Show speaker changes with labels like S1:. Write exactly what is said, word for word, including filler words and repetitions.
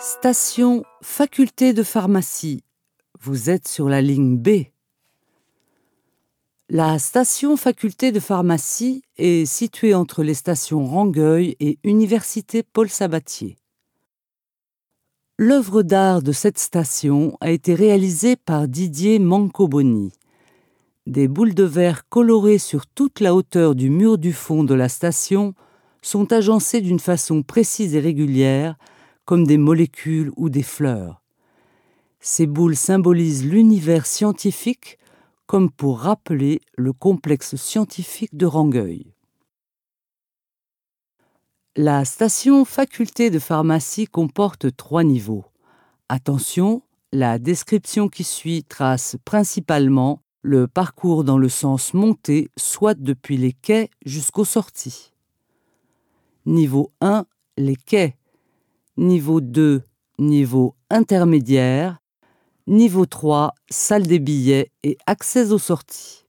S1: Station Faculté de pharmacie. Vous êtes sur la ligne B. La station Faculté de pharmacie est située entre les stations Rangueil et Université Paul Sabatier. L'œuvre d'art de cette station a été réalisée par Didier Mancoboni. Des boules de verre colorées sur toute la hauteur du mur du fond de la station sont agencées d'une façon précise et régulière, comme des molécules ou des fleurs. Ces boules symbolisent l'univers scientifique, comme pour rappeler le complexe scientifique de Rangueil. La station Faculté de pharmacie comporte trois niveaux. Attention, la description qui suit trace principalement le parcours dans le sens monté, soit depuis les quais jusqu'aux sorties. Niveau un, les quais. Niveau deux, niveau intermédiaire. Niveau trois, salle des billets et accès aux sorties.